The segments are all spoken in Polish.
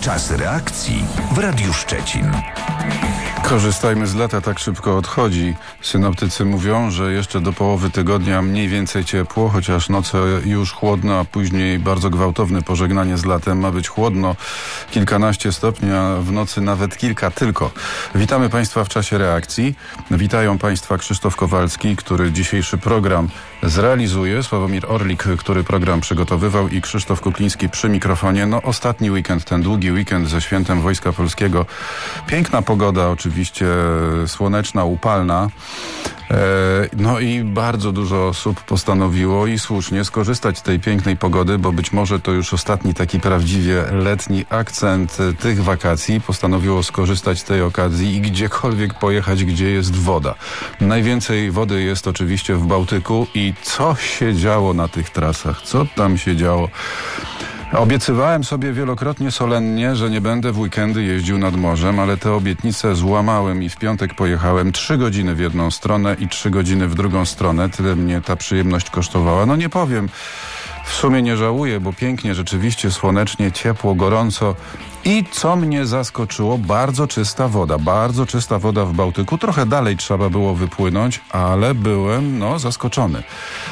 Czas reakcji w Radiu Szczecin. Korzystajmy z lata, tak szybko odchodzi. Synoptycy mówią, że jeszcze do połowy tygodnia mniej więcej ciepło, chociaż noce już chłodno, a później bardzo gwałtowne pożegnanie z latem. Ma być chłodno, kilkanaście stopni, a w nocy nawet kilka tylko. Witamy Państwa w czasie reakcji. Witają Państwa Krzysztof Kowalski, który dzisiejszy program zrealizuje, Sławomir Orlik, który program przygotowywał, i Krzysztof Kukliński przy mikrofonie. No, ostatni weekend, ten długi weekend ze Świętem Wojska Polskiego. Piękna pogoda, oczywiście słoneczna, upalna. No i bardzo dużo osób postanowiło, i słusznie, skorzystać z tej pięknej pogody, bo być może to już ostatni taki prawdziwie letni akcent tych wakacji. Postanowiło skorzystać z tej okazji i gdziekolwiek pojechać, gdzie jest woda. Najwięcej wody jest oczywiście w Bałtyku i co się działo na tych trasach? Co tam się działo? Obiecywałem sobie wielokrotnie solennie, że nie będę w weekendy jeździł nad morzem, ale te obietnice złamałem i w piątek pojechałem 3 godziny w jedną stronę i 3 godziny w drugą stronę. Tyle mnie ta przyjemność kosztowała. No nie powiem, w sumie nie żałuję, bo pięknie, rzeczywiście słonecznie, ciepło, gorąco. I co mnie zaskoczyło, bardzo czysta woda w Bałtyku. Trochę dalej trzeba było wypłynąć, ale byłem zaskoczony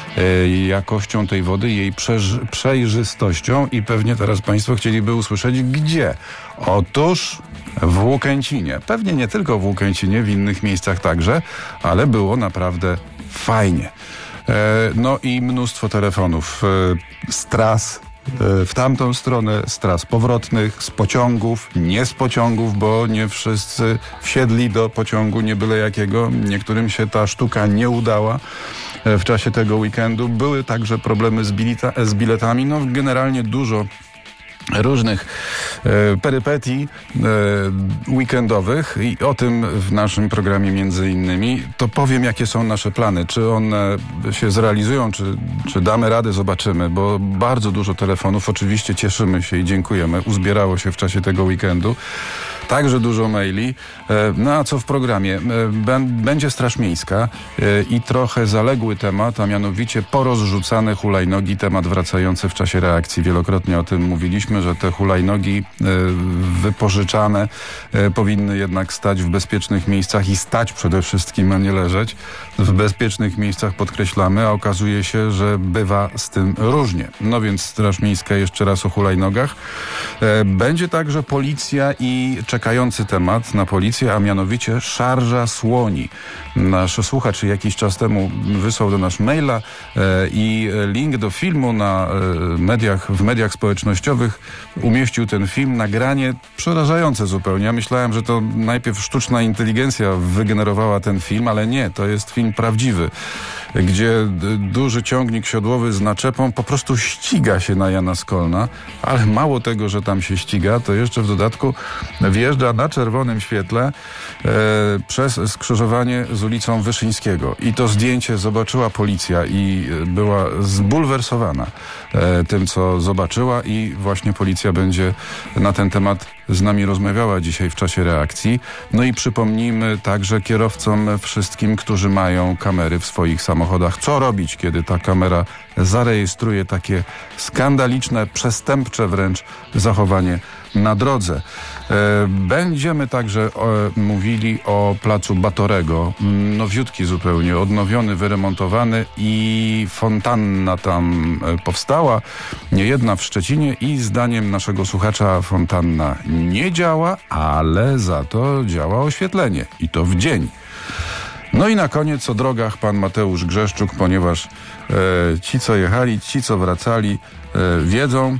jakością tej wody, jej przejrzystością, i pewnie teraz Państwo chcieliby usłyszeć gdzie. Otóż w Łukęcinie. Pewnie nie tylko w Łukęcinie, w innych miejscach także, ale było naprawdę fajnie. No i mnóstwo telefonów z tras w tamtą stronę, z tras powrotnych, z pociągów, nie z pociągów, bo nie wszyscy wsiedli do pociągu, nie byle jakiego. Niektórym się ta sztuka nie udała w czasie tego weekendu. Były także problemy z biletami. No generalnie dużo różnych perypetii weekendowych, i o tym w naszym programie między innymi. To powiem, jakie są nasze plany. Czy one się zrealizują, czy damy radę, zobaczymy, bo bardzo dużo telefonów, oczywiście cieszymy się i dziękujemy, uzbierało się w czasie tego weekendu. Także dużo maili. No a co w programie? Będzie Straż Miejska i trochę zaległy temat, a mianowicie porozrzucane hulajnogi, temat wracający w czasie reakcji. Wielokrotnie o tym mówiliśmy, że te hulajnogi wypożyczane powinny jednak stać w bezpiecznych miejscach, i stać przede wszystkim, a nie leżeć. W bezpiecznych miejscach, podkreślamy, a okazuje się, że bywa z tym różnie. No więc Straż Miejska, jeszcze raz o hulajnogach. Będzie także policja i czekający temat na policję, a mianowicie szarża słoni. Nasz słuchacz jakiś czas temu wysłał do nas maila i link do filmu w mediach społecznościowych umieścił ten film, nagranie przerażające zupełnie. Ja myślałem, że to najpierw sztuczna inteligencja wygenerowała ten film, ale nie, to jest film prawdziwy, gdzie duży ciągnik siodłowy z naczepą po prostu ściga się na Jana Skolna, ale mało tego, że tam się ściga, to jeszcze w dodatku wjeżdża na czerwonym świetle przez skrzyżowanie z ulicą Wyszyńskiego. I to zdjęcie zobaczyła policja i była zbulwersowana tym, co zobaczyła, i właśnie policja będzie na ten temat z nami rozmawiała dzisiaj w czasie reakcji. No i przypomnijmy także kierowcom wszystkim, którzy mają kamery w swoich samochodach, co robić, kiedy ta kamera zarejestruje takie skandaliczne, przestępcze wręcz zachowanie na drodze. Będziemy także mówili o placu Batorego. Nowiutki zupełnie, odnowiony, wyremontowany, i fontanna tam powstała, nie jedna w Szczecinie, i zdaniem naszego słuchacza fontanna nie działa, ale za to działa oświetlenie, i to w dzień. No i na koniec o drogach pan Mateusz Grzeszczuk, ponieważ ci, co jechali, ci, co wracali, wiedzą.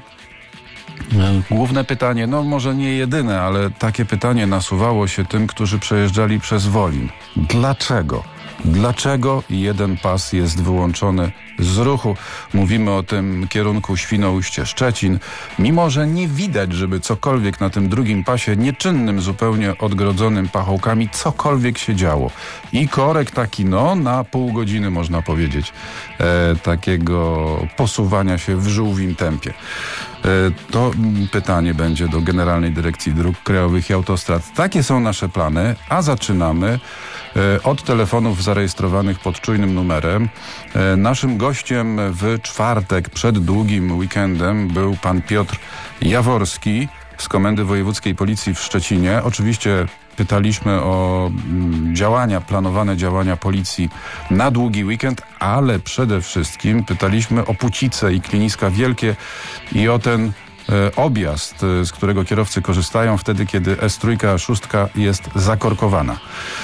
Główne pytanie, no może nie jedyne, ale takie pytanie nasuwało się tym, którzy przejeżdżali przez Wolin. Dlaczego? Dlaczego jeden pas jest wyłączony z ruchu? Mówimy o tym kierunku Świnoujście-Szczecin. Mimo że nie widać, żeby cokolwiek na tym drugim pasie, nieczynnym zupełnie, odgrodzonym pachołkami, cokolwiek się działo. I korek taki, na pół godziny, można powiedzieć, takiego posuwania się w żółwim tempie. To pytanie będzie do Generalnej Dyrekcji Dróg Krajowych i Autostrad. Takie są nasze plany, a zaczynamy od telefonów zarejestrowanych pod czujnym numerem. Naszym gościem w czwartek przed długim weekendem był pan Piotr Jaworski, z Komendy Wojewódzkiej Policji w Szczecinie. Oczywiście pytaliśmy o planowane działania policji na długi weekend, ale przede wszystkim pytaliśmy o Pucice i Kliniska Wielkie i o ten objazd, z którego kierowcy korzystają wtedy, kiedy S3, A6 jest zakorkowana.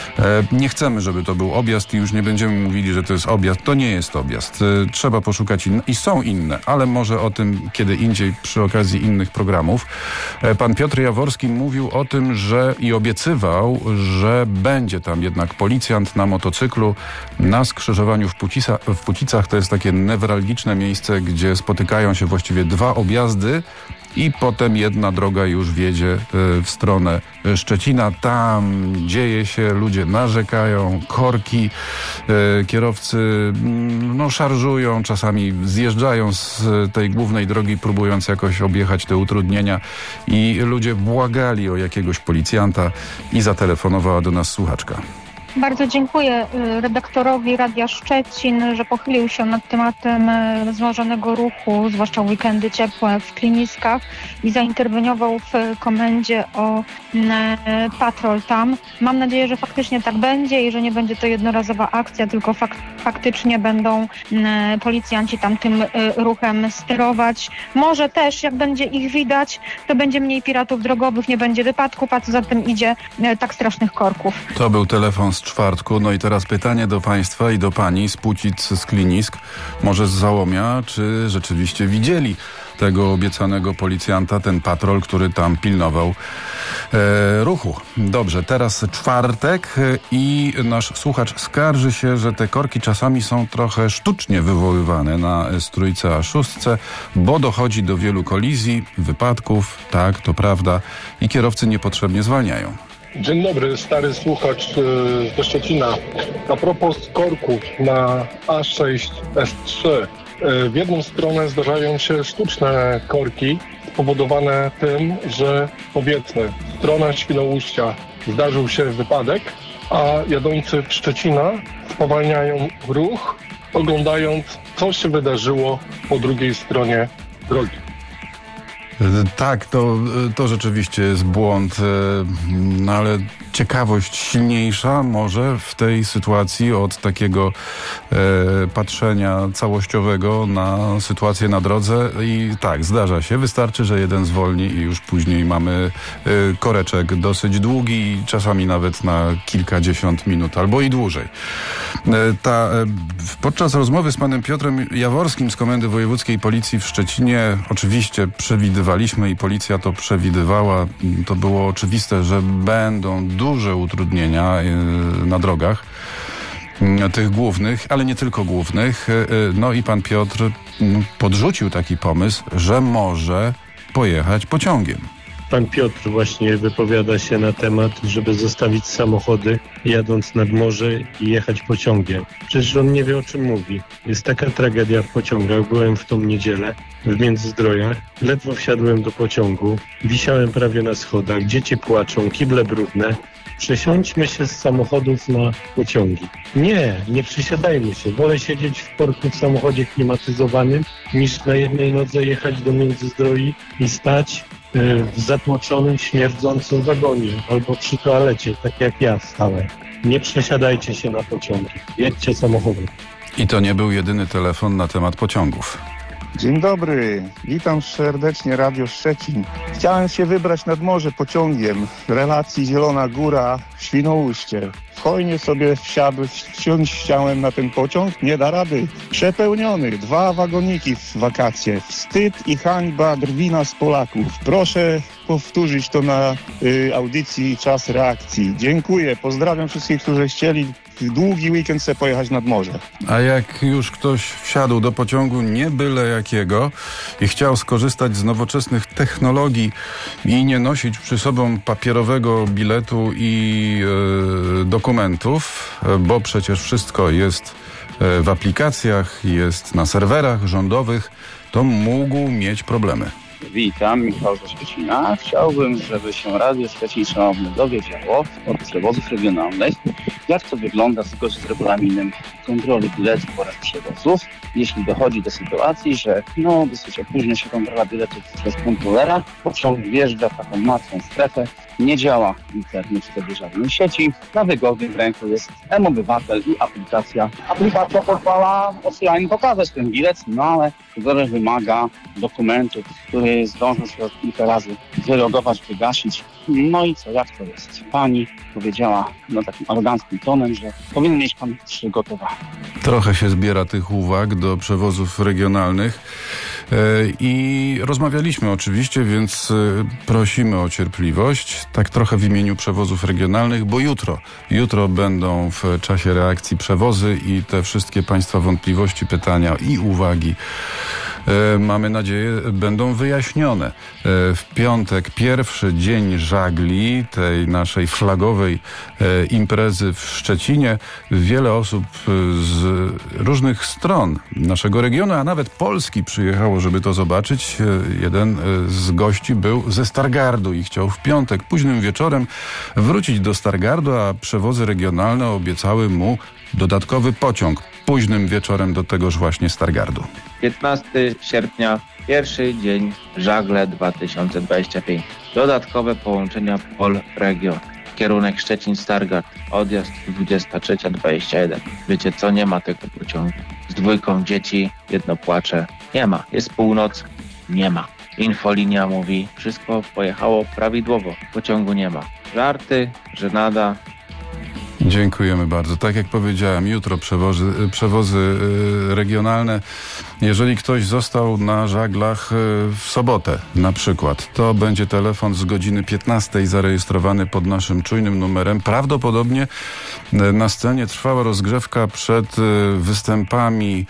Nie chcemy, żeby to był objazd i już nie będziemy mówili, że to jest objazd. To nie jest objazd. Trzeba poszukać innych i są inne, ale może o tym kiedy indziej przy okazji innych programów. Pan Piotr Jaworski mówił o tym, i obiecywał, że będzie tam jednak policjant na motocyklu na skrzyżowaniu w Pucicach. To jest takie newralgiczne miejsce, gdzie spotykają się właściwie dwa objazdy i potem jedna droga już wiedzie w stronę Szczecina. Tam dzieje się, ludzie narzekają, korki, kierowcy szarżują, czasami zjeżdżają z tej głównej drogi, próbując jakoś objechać te utrudnienia i ludzie błagali o jakiegoś policjanta i zatelefonowała do nas słuchaczka. Bardzo dziękuję redaktorowi Radia Szczecin, że pochylił się nad tematem wzmożonego ruchu, zwłaszcza w weekendy ciepłe w kliniskach i zainterweniował w komendzie o patrol tam. Mam nadzieję, że faktycznie tak będzie i że nie będzie to jednorazowa akcja, tylko faktycznie będą policjanci tam tym ruchem sterować. Może też, jak będzie ich widać, to będzie mniej piratów drogowych, nie będzie wypadków, a co za tym idzie, tak strasznych korków. To był telefon z czwartku. No i teraz pytanie do państwa i do pani z Pucic, z Klinisk, może z Załomia, czy rzeczywiście widzieli tego obiecanego policjanta, ten patrol, który tam pilnował ruchu. Dobrze, teraz czwartek i nasz słuchacz skarży się, że te korki czasami są trochę sztucznie wywoływane na S3, A6, bo dochodzi do wielu kolizji, wypadków, tak, to prawda, i kierowcy niepotrzebnie zwalniają. Dzień dobry, stary słuchacz ze Szczecina. A propos korków na A6, S3. W jedną stronę zdarzają się sztuczne korki spowodowane tym, że powiedzmy strona Świnoujścia zdarzył się wypadek, a jadący w Szczecina spowalniają ruch, oglądając co się wydarzyło po drugiej stronie drogi. Tak, to rzeczywiście jest błąd, ale ciekawość silniejsza może w tej sytuacji od takiego patrzenia całościowego na sytuację na drodze i tak, zdarza się. Wystarczy, że jeden zwolni i już później mamy koreczek dosyć długi, czasami nawet na kilkadziesiąt minut albo i dłużej. Podczas rozmowy z panem Piotrem Jaworskim z Komendy Wojewódzkiej Policji w Szczecinie oczywiście przewidywaliśmy i policja to przewidywała. To było oczywiste, że będą duże utrudnienia na drogach, tych głównych, ale nie tylko głównych. No i pan Piotr podrzucił taki pomysł, że może pojechać pociągiem. Pan Piotr właśnie wypowiada się na temat, żeby zostawić samochody jadąc nad morze i jechać pociągiem. Przecież on nie wie, o czym mówi. Jest taka tragedia w pociągach. Byłem w tą niedzielę w Międzyzdrojach. Ledwo wsiadłem do pociągu. Wisiałem prawie na schodach. Dzieci płaczą, kible brudne. Przesiądźmy się z samochodów na pociągi. Nie przesiadajmy się. Wolę siedzieć w korku w samochodzie klimatyzowanym, niż na jednej nodze jechać do Międzyzdroi i stać w zatłoczonym, śmierdzącym wagonie albo przy toalecie, tak jak ja stałem. Nie przesiadajcie się na pociągi. Jedźcie samochodem. I to nie był jedyny telefon na temat pociągów. Dzień dobry, witam serdecznie Radio Szczecin. Chciałem się wybrać nad morze pociągiem w relacji Zielona Góra, Świnoujście. Hojnie sobie wsiąść chciałem na ten pociąg, nie da rady. Przepełniony, 2 wagoniki w wakacje. Wstyd i hańba drwi nas Polaków. Proszę powtórzyć to na audycji Czas Reakcji. Dziękuję, pozdrawiam wszystkich, którzy chcieli w długi weekend sobie pojechać nad morze. A jak już ktoś wsiadł do pociągu nie byle jakiego i chciał skorzystać z nowoczesnych technologii i nie nosić przy sobą papierowego biletu i dokumentów, bo przecież wszystko jest w aplikacjach, jest na serwerach rządowych, to mógł mieć problemy. Witam, Michał ze Szczecina. Chciałbym, żeby się Radio Szczecin Szanowny dowiedziało od przewozów regionalnych, jak to wygląda zgodnie z regulaminem kontroli biletów oraz przewozów, jeśli dochodzi do sytuacji, że dosyć opóźnia się kontrola biletów przez kontrolera, pociąg wjeżdża w taką martwą strefę, nie działa internet wtedy żadnej sieci, na wygodnym w ręku jest M-Obywatel i aplikacja. Aplikacja pozwala offline pokazać ten bilet, ale kontroler wymaga dokumentów, który zdążył się kilka razy wylogować, wygasić. No i co, jak to jest? Pani powiedziała takim aroganckim tonem, że powinien mieć pan przygotowane. Trochę się zbiera tych uwag do przewozów regionalnych i rozmawialiśmy oczywiście, więc prosimy o cierpliwość, tak trochę w imieniu przewozów regionalnych, bo jutro będą w czasie reakcji przewozy i te wszystkie państwa wątpliwości, pytania i uwagi, mamy nadzieję, będą wyjaśnione. W piątek pierwszy dzień żagli, tej naszej flagowej imprezy w Szczecinie. Wiele osób z różnych stron naszego regionu, a nawet Polski przyjechało, żeby to zobaczyć. Jeden z gości był ze Stargardu i chciał w piątek późnym wieczorem wrócić do Stargardu, a przewozy regionalne obiecały mu dodatkowy pociąg późnym wieczorem do tegoż właśnie Stargardu. 15 sierpnia, pierwszy dzień żagle 2025. Dodatkowe połączenia Pol-Region. Kierunek Szczecin-Stargard. Odjazd 23:21. Wiecie co? Nie ma tego pociągu. Z dwójką dzieci, jedno płacze. Nie ma. Jest północ. Nie ma. Infolinia mówi, wszystko pojechało prawidłowo. Pociągu nie ma. Żarty, żenada. Dziękujemy bardzo. Tak jak powiedziałem, jutro przewozy regionalne. Jeżeli ktoś został na żaglach w sobotę na przykład, to będzie telefon z godziny 15 zarejestrowany pod naszym czujnym numerem. Prawdopodobnie na scenie trwała rozgrzewka przed występami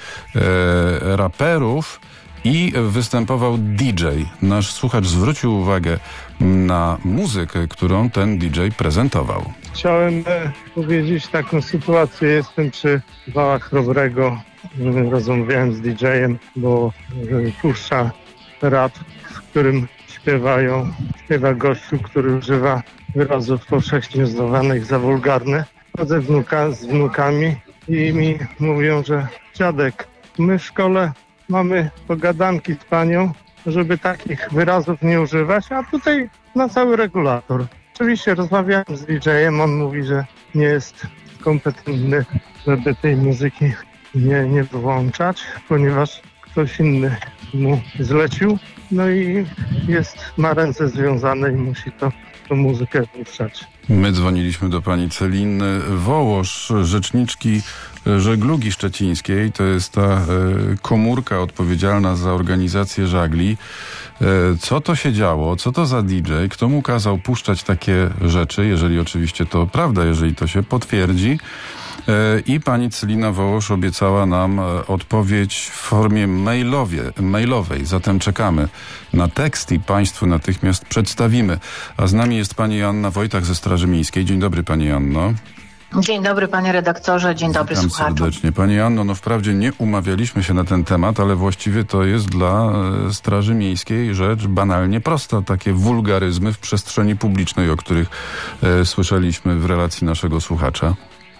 raperów i występował DJ. Nasz słuchacz zwrócił uwagę na muzykę, którą ten DJ prezentował. Chciałem powiedzieć taką sytuację. Jestem przy Wałach Chrobrego. Rozmawiałem z DJ-em, bo puszcza rap, w którym śpiewa gościu, który używa wyrazów powszechnie uznawanych za wulgarne. Chodzę z wnukami i mi mówią, że dziadek, my w szkole mamy pogadanki z panią, żeby takich wyrazów nie używać, a tutaj na cały regulator. Oczywiście rozmawiałem z DJ-em, on mówi, że nie jest kompetentny, żeby tej muzyki nie wyłączać, ponieważ ktoś inny mu zlecił, no i ma ręce związane i musi tą muzykę puszczać. My dzwoniliśmy do pani Celiny Wołosz, rzeczniczki Żeglugi Szczecińskiej. To jest ta komórka odpowiedzialna za organizację żagli. Co to się działo? Co to za DJ? Kto mu kazał puszczać takie rzeczy? Jeżeli oczywiście to prawda, jeżeli to się potwierdzi. I pani Celina Wołosz obiecała nam odpowiedź w formie mailowej. Zatem czekamy na tekst i państwu natychmiast przedstawimy. A z nami jest pani Joanna Wojtach ze Straży Miejskiej. Dzień dobry, pani Joanno. Dzień dobry, panie redaktorze, dzień dobry słuchaczom. Serdecznie. Pani Joanno, wprawdzie nie umawialiśmy się na ten temat, ale właściwie to jest dla Straży Miejskiej rzecz banalnie prosta. Takie wulgaryzmy w przestrzeni publicznej, o których słyszeliśmy w relacji naszego słuchacza.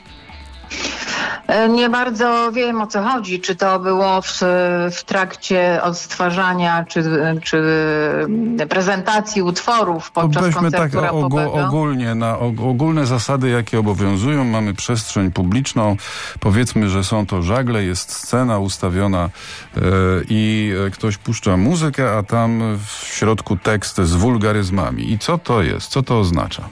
Nie bardzo wiem, o co chodzi. Czy to było w trakcie odtwarzania, czy prezentacji utworów podczas Weźmy koncertu tak rapowego? ogólnie, na ogólne zasady, jakie obowiązują. Mamy przestrzeń publiczną. Powiedzmy, że są to żagle, jest scena ustawiona i ktoś puszcza muzykę, a tam w środku tekst z wulgaryzmami. I co to jest? Co to oznacza?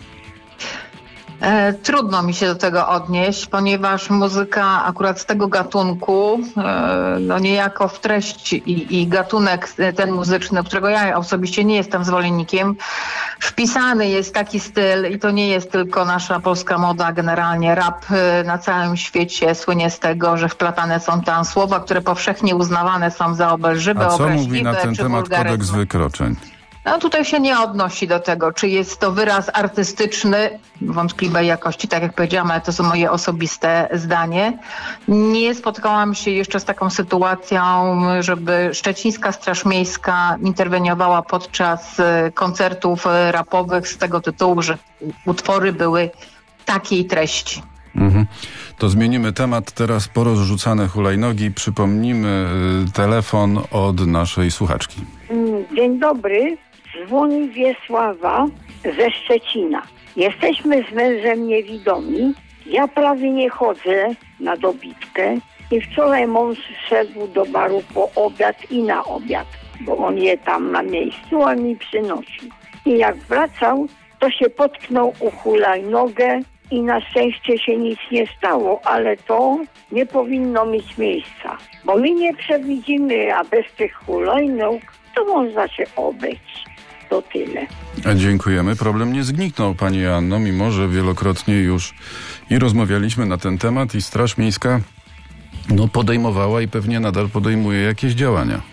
Trudno mi się do tego odnieść, ponieważ muzyka akurat z tego gatunku, niejako w treść i gatunek ten muzyczny, którego ja osobiście nie jestem zwolennikiem, wpisany jest taki styl i to nie jest tylko nasza polska moda, generalnie rap na całym świecie słynie z tego, że wplatane są tam słowa, które powszechnie uznawane są za obelżywe, A co obraźliwe mówi na ten czy temat kodeks wulgaryzmy. wykroczeń? No tutaj się nie odnosi do tego, czy jest to wyraz artystyczny, wątpliwej jakości, tak jak powiedziałam, ale to są moje osobiste zdanie. Nie spotkałam się jeszcze z taką sytuacją, żeby Szczecińska Straż Miejska interweniowała podczas koncertów rapowych z tego tytułu, że utwory były takiej treści. To zmienimy temat. Teraz porozrzucane hulajnogi. Przypomnimy telefon od naszej słuchaczki. Dzień dobry. Dzwoni Wiesława ze Szczecina. Jesteśmy z mężem niewidomi. Ja prawie nie chodzę na dobitkę i wczoraj mąż szedł do baru po obiad i na obiad, bo on je tam na miejscu, a mi przynosi. I jak wracał, to się potknął o hulajnogę i na szczęście się nic nie stało, ale to nie powinno mieć miejsca, bo my nie przewidzimy, a bez tych hulajnóg to można się obejść. To tyle. Dziękujemy. Problem nie zniknął, pani Anno, mimo że wielokrotnie już i rozmawialiśmy na ten temat i Straż Miejska podejmowała i pewnie nadal podejmuje jakieś działania.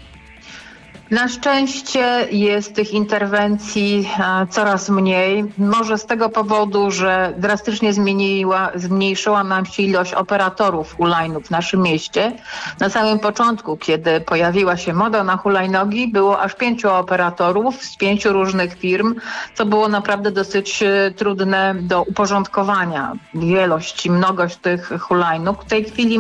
Na szczęście jest tych interwencji coraz mniej. Może z tego powodu, że drastycznie zmniejszyła nam się ilość operatorów hulajnóg w naszym mieście. Na samym początku, kiedy pojawiła się moda na hulajnogi, było aż 5 operatorów z 5 różnych firm, co było naprawdę dosyć trudne do uporządkowania. Wielość i mnogość tych hulajnóg. W tej chwili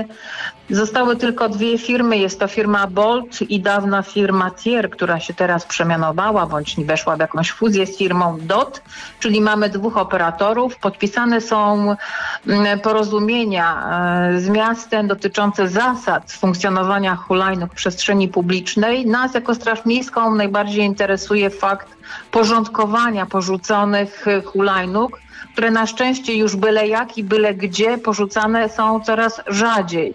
zostały tylko 2 firmy. Jest to firma Bolt i dawna firma Tier, która się teraz przemianowała bądź weszła w jakąś fuzję z firmą DOT, czyli mamy 2 operatorów. Podpisane są porozumienia z miastem dotyczące zasad funkcjonowania hulajnóg w przestrzeni publicznej. Nas jako Straż Miejską najbardziej interesuje fakt porządkowania porzuconych hulajnóg, które na szczęście już byle jak i byle gdzie porzucane są coraz rzadziej.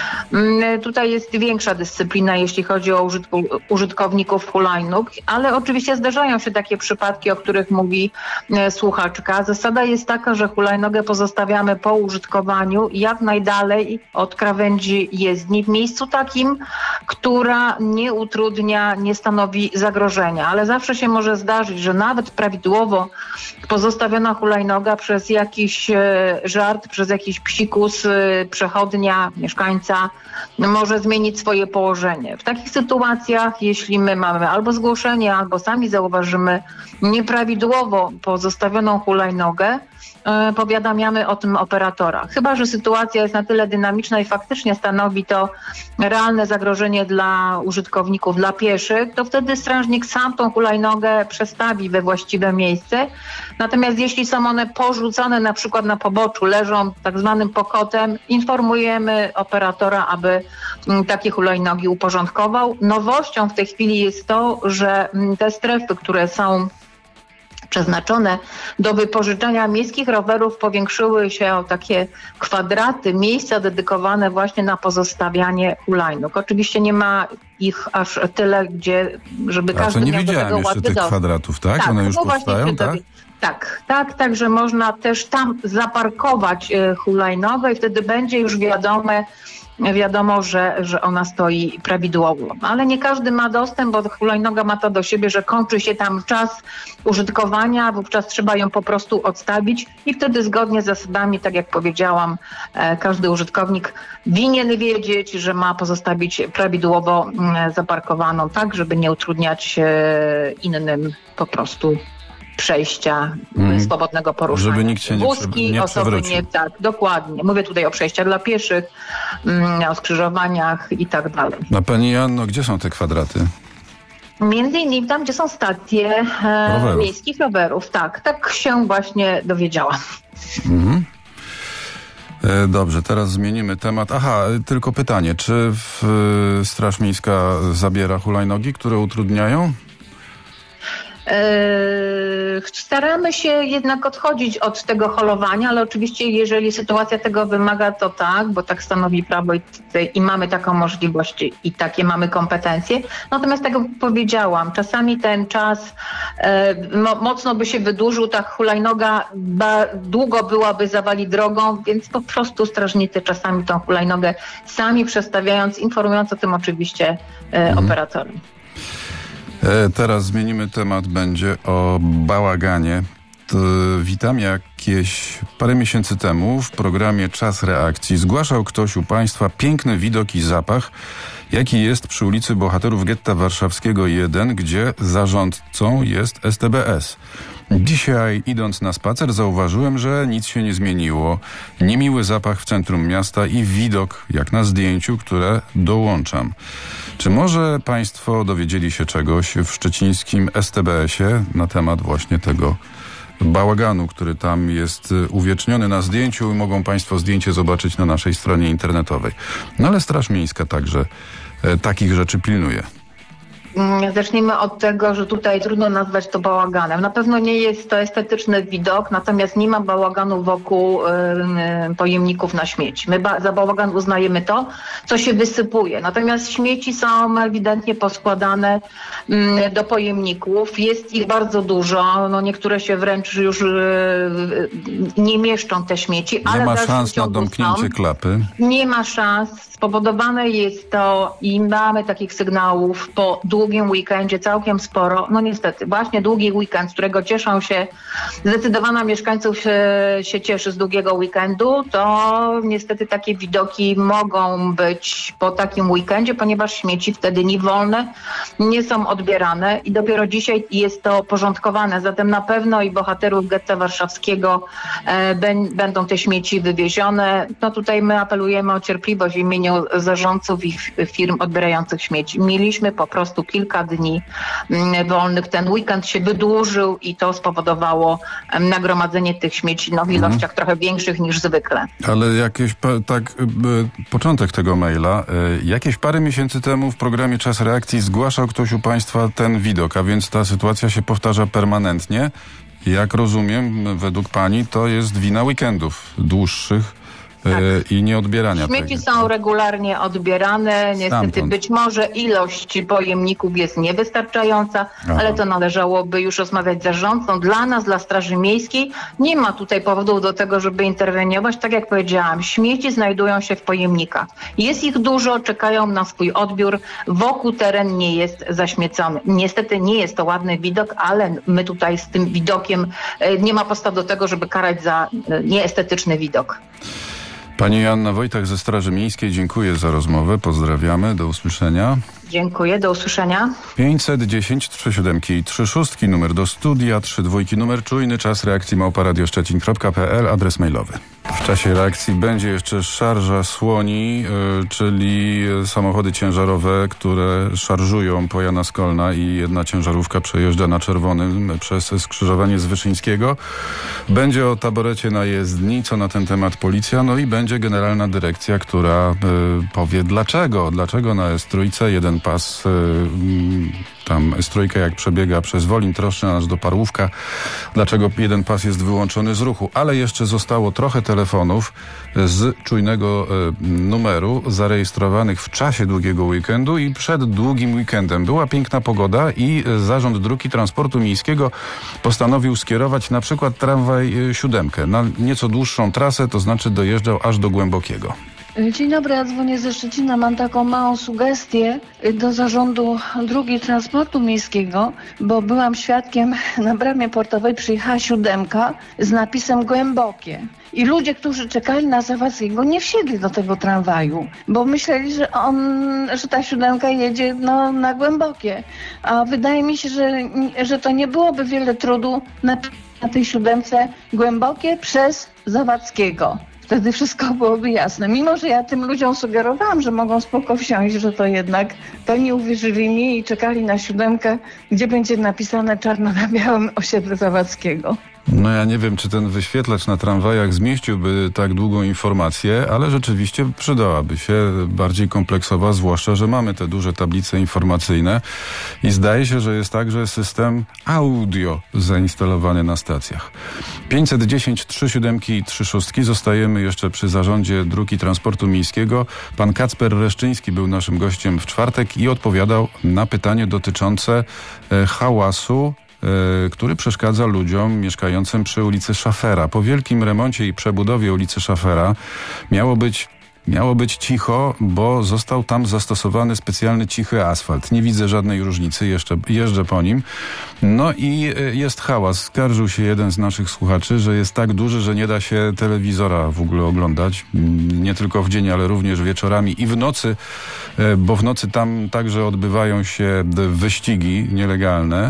Tutaj jest większa dyscyplina, jeśli chodzi o użytkowników hulajnóg, ale oczywiście zdarzają się takie przypadki, o których mówi słuchaczka. Zasada jest taka, że hulajnogę pozostawiamy po użytkowaniu jak najdalej od krawędzi jezdni, w miejscu takim, która nie utrudnia, nie stanowi zagrożenia. Ale zawsze się może zdarzyć, że nawet prawidłowo pozostawiona hulajnoga przez jakiś żart, przez jakiś psikus przechodnia, mieszkańca może zmienić swoje położenie. W takich sytuacjach, jeśli my mamy albo zgłoszenie, albo sami zauważymy nieprawidłowo pozostawioną hulajnogę, powiadamiamy o tym operatora. Chyba że sytuacja jest na tyle dynamiczna i faktycznie stanowi to realne zagrożenie dla użytkowników, dla pieszych, to wtedy strażnik sam tą hulajnogę przestawi we właściwe miejsce. Natomiast jeśli są one porzucone na przykład na poboczu, leżą tak zwanym pokotem, informujemy operatora, aby takie hulajnogi uporządkował. Nowością w tej chwili jest to, że te strefy, które są przeznaczone do wypożyczenia miejskich rowerów, powiększyły się o takie kwadraty, miejsca dedykowane właśnie na pozostawianie hulajnóg. Oczywiście nie ma ich aż tyle, żeby każdy miał do tego łatwy tych kwadratów, tak? Tak, one już powstają, tak? Tak, że można też tam zaparkować hulajnogę i wtedy będzie już wiadomo, że ona stoi prawidłowo. Ale nie każdy ma dostęp, bo hulajnoga ma to do siebie, że kończy się tam czas użytkowania, wówczas trzeba ją po prostu odstawić i wtedy zgodnie z zasadami, tak jak powiedziałam, każdy użytkownik winien wiedzieć, że ma pozostawić prawidłowo zaparkowaną, tak, żeby nie utrudniać innym po prostu przejścia, swobodnego poruszania. Żeby nikt się nie przewrócił. Tak, dokładnie. Mówię tutaj o przejściach dla pieszych, o skrzyżowaniach i tak dalej. A pani Janno, gdzie są te kwadraty? Między innymi tam, gdzie są stacje miejskich rowerów. Tak się właśnie dowiedziałam. Dobrze, teraz zmienimy temat. Tylko pytanie, czy Straż Miejska zabiera hulajnogi, które utrudniają? Staramy się jednak odchodzić od tego holowania, ale oczywiście jeżeli sytuacja tego wymaga, to tak, bo tak stanowi prawo i mamy taką możliwość i takie mamy kompetencje. Natomiast tak jak powiedziałam, czasami ten czas mocno by się wydłużył, ta hulajnoga długo byłaby zawali drogą, więc po prostu strażnicy czasami tą hulajnogę sami przestawiając, informując o tym oczywiście operatorem. Teraz zmienimy temat, będzie o bałaganie. Witam. Jakieś parę miesięcy temu w programie Czas Reakcji zgłaszał ktoś u Państwa piękny widok i zapach, jaki jest przy ulicy Bohaterów Getta Warszawskiego 1, gdzie zarządcą jest STBS. Dzisiaj, idąc na spacer, zauważyłem, że nic się nie zmieniło. Niemiły zapach w centrum miasta i widok, jak na zdjęciu, które dołączam. Czy może Państwo dowiedzieli się czegoś w szczecińskim STBS-ie na temat właśnie tego bałaganu, który tam jest uwieczniony na zdjęciu i mogą Państwo zdjęcie zobaczyć na naszej stronie internetowej. No ale Straż Miejska także takich rzeczy pilnuje. Zacznijmy od tego, że tutaj trudno nazwać to bałaganem. Na pewno nie jest to estetyczny widok, natomiast nie ma bałaganu wokół pojemników na śmieci. My za bałagan uznajemy to, co się wysypuje. Natomiast śmieci są ewidentnie poskładane do pojemników. Jest ich bardzo dużo. No niektóre się wręcz już nie mieszczą, te śmieci. Nie ma szans na domknięcie klapy. Nie ma szans. Spowodowane jest to i mamy takich sygnałów po długim weekendzie całkiem sporo. No niestety, właśnie długi weekend, z którego cieszą się, zdecydowana mieszkańców się cieszy z długiego weekendu, to niestety takie widoki mogą być po takim weekendzie, ponieważ śmieci wtedy niewolne nie są odbierane i dopiero dzisiaj jest to porządkowane. Zatem na pewno i Bohaterów Getta Warszawskiego będą te śmieci wywiezione. No tutaj my apelujemy o cierpliwość w imieniu zarządców i firm odbierających śmieci. Mieliśmy po prostu kilka dni wolnych. Ten weekend się wydłużył i to spowodowało nagromadzenie tych śmieci w ilościach trochę większych niż zwykle. Ale początek tego maila. Jakieś parę miesięcy temu w programie Czas Reakcji zgłaszał ktoś u Państwa ten widok, a więc ta sytuacja się powtarza permanentnie. Jak rozumiem, według Pani to jest wina weekendów dłuższych. Tak. I nieodbierania. Śmieci są regularnie odbierane. Niestety być może ilość pojemników jest niewystarczająca, ale to należałoby już rozmawiać z zarządcą. Dla nas, dla Straży Miejskiej nie ma tutaj powodów do tego, żeby interweniować. Tak jak powiedziałam, śmieci znajdują się w pojemnikach. Jest ich dużo, czekają na swój odbiór. Wokół teren nie jest zaśmiecony. Niestety nie jest to ładny widok, ale my tutaj z tym widokiem nie ma podstaw do tego, żeby karać za nieestetyczny widok. Pani Joanna Wojtak ze Straży Miejskiej, dziękuję za rozmowę. Pozdrawiamy. Do usłyszenia. Dziękuję. Do usłyszenia. 510 37 i 36 numer do studia, 32 numer czujny, czas reakcji @radioszczecin.pl, adres mailowy. W czasie reakcji będzie jeszcze szarża słoni, czyli samochody ciężarowe, które szarżują po Jana Skolna i jedna ciężarówka przejeżdża na czerwonym przez skrzyżowanie z Wyszyńskiego. Będzie o taborecie na jezdni, co na ten temat policja, no i będzie generalna dyrekcja, która powie dlaczego na S3 jeden pas, tam S3 jak przebiega przez Wolin, Troszczyn aż do Parłówka, dlaczego jeden pas jest wyłączony z ruchu. Ale jeszcze zostało trochę telefonów z czujnego numeru zarejestrowanych w czasie długiego weekendu i przed długim weekendem. Była piękna pogoda i Zarząd Dróg i Transportu Miejskiego postanowił skierować na przykład tramwaj 7 na nieco dłuższą trasę, to znaczy dojeżdżał aż do Głębokiego. Dzień dobry, ja dzwonię ze Szczecina. Mam taką małą sugestię do Zarządu Dróg i Transportu Miejskiego, bo byłam świadkiem, na bramie portowej przyjechała 7 z napisem Głębokie. I ludzie, którzy czekali na Zawadzkiego, nie wsiedli do tego tramwaju, bo myśleli, że ta 7 jedzie na Głębokie. A wydaje mi się, że to nie byłoby wiele trudu na tej 7 Głębokie przez Zawadzkiego. Wtedy wszystko byłoby jasne. Mimo, że ja tym ludziom sugerowałam, że mogą spoko wsiąść, że to jednak to nie uwierzyli mi i czekali na 7, gdzie będzie napisane czarno na białym osiedle Zawadzkiego. No ja nie wiem, czy ten wyświetlacz na tramwajach zmieściłby tak długą informację, ale rzeczywiście przydałaby się bardziej kompleksowa, zwłaszcza, że mamy te duże tablice informacyjne i zdaje się, że jest także system audio zainstalowany na stacjach. 510 37 i 36. Zostajemy jeszcze przy Zarządzie Dróg i Transportu Miejskiego. Pan Kacper Reszczyński był naszym gościem w czwartek i odpowiadał na pytanie dotyczące hałasu, który przeszkadza ludziom mieszkającym przy ulicy Szafera. Po wielkim remoncie i przebudowie ulicy Szafera miało być Miało być cicho, bo został tam zastosowany specjalny cichy asfalt. Nie widzę żadnej różnicy, jeszcze jeżdżę po nim. No i jest hałas. Skarżył się jeden z naszych słuchaczy, że jest tak duży, że nie da się telewizora w ogóle oglądać. Nie tylko w dzień, ale również wieczorami i w nocy, bo w nocy tam także odbywają się wyścigi nielegalne.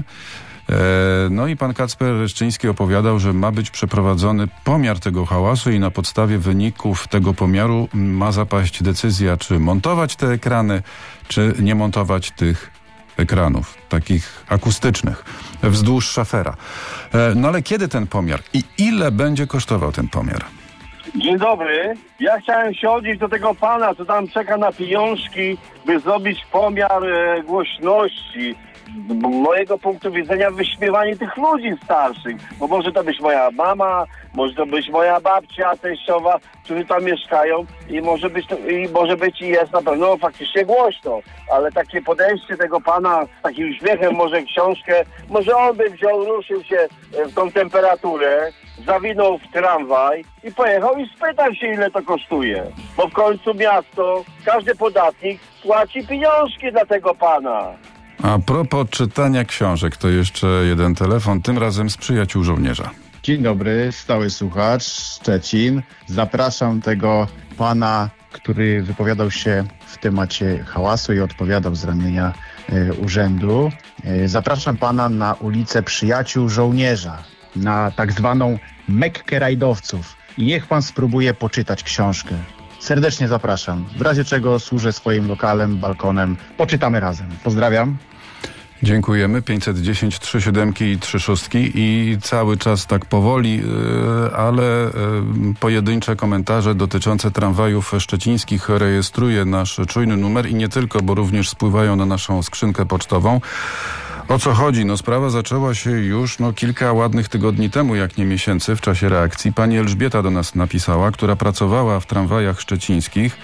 No i pan Kacper Reszczyński opowiadał, że ma być przeprowadzony pomiar tego hałasu i na podstawie wyników tego pomiaru ma zapaść decyzja, czy montować te ekrany, czy nie montować tych ekranów, takich akustycznych, wzdłuż szafera. No ale kiedy ten pomiar i ile będzie kosztował ten pomiar? Dzień dobry. Ja chciałem się odnieść do tego pana, co tam czeka na pieniążki, by zrobić pomiar głośności. Z mojego punktu widzenia wyśmiewanie tych ludzi starszych, bo może to być moja mama, może to być moja babcia teściowa, którzy tam mieszkają i może być i jest na pewno faktycznie głośno, ale takie podejście tego pana z takim uśmiechem, może książkę, może on by wziął, ruszył się w tą temperaturę, zawinął w tramwaj i pojechał i spytał się, ile to kosztuje, bo w końcu miasto, każdy podatnik płaci pieniążki dla tego pana. A propos czytania książek, to jeszcze jeden telefon, tym razem z przyjaciół żołnierza. Dzień dobry, stały słuchacz, Szczecin. Zapraszam tego pana, który wypowiadał się w temacie hałasu i odpowiadał z ramienia urzędu. Zapraszam pana na ulicę Przyjaciół Żołnierza, na tak zwaną Mekkę rajdowców. I niech pan spróbuje poczytać książkę. Serdecznie zapraszam. W razie czego służę swoim lokalem, balkonem. Poczytamy razem. Pozdrawiam. Dziękujemy. 510 3 7 i 3 6 i cały czas tak powoli, ale pojedyncze komentarze dotyczące tramwajów szczecińskich rejestruje nasz czujny numer i nie tylko, bo również spływają na naszą skrzynkę pocztową. O co chodzi? No sprawa zaczęła się już kilka ładnych tygodni temu, jak nie miesięcy, w czasie reakcji. Pani Elżbieta do nas napisała, która pracowała w tramwajach szczecińskich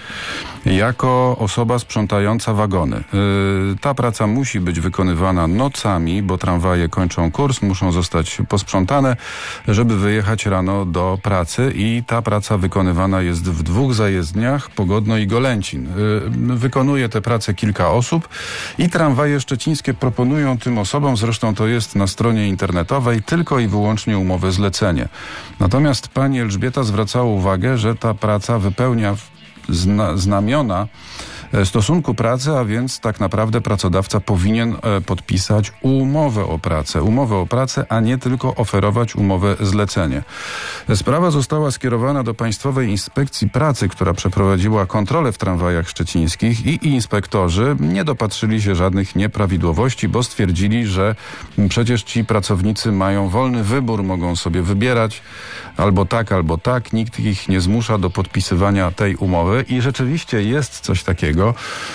jako osoba sprzątająca wagony. Ta praca musi być wykonywana nocami, bo tramwaje kończą kurs, muszą zostać posprzątane, żeby wyjechać rano do pracy i ta praca wykonywana jest w 2 zajezdniach, Pogodno i Golęcin. Wykonuje tę pracę kilka osób i tramwaje szczecińskie proponują tym osobom, zresztą to jest na stronie internetowej, tylko i wyłącznie umowę zlecenie. Natomiast pani Elżbieta zwracała uwagę, że ta praca wypełnia znamiona stosunku pracy, a więc tak naprawdę pracodawca powinien podpisać umowę o pracę, a nie tylko oferować umowę zlecenie. Sprawa została skierowana do Państwowej Inspekcji Pracy, która przeprowadziła kontrolę w tramwajach szczecińskich i inspektorzy nie dopatrzyli się żadnych nieprawidłowości, bo stwierdzili, że przecież ci pracownicy mają wolny wybór, mogą sobie wybierać albo tak, nikt ich nie zmusza do podpisywania tej umowy i rzeczywiście jest coś takiego,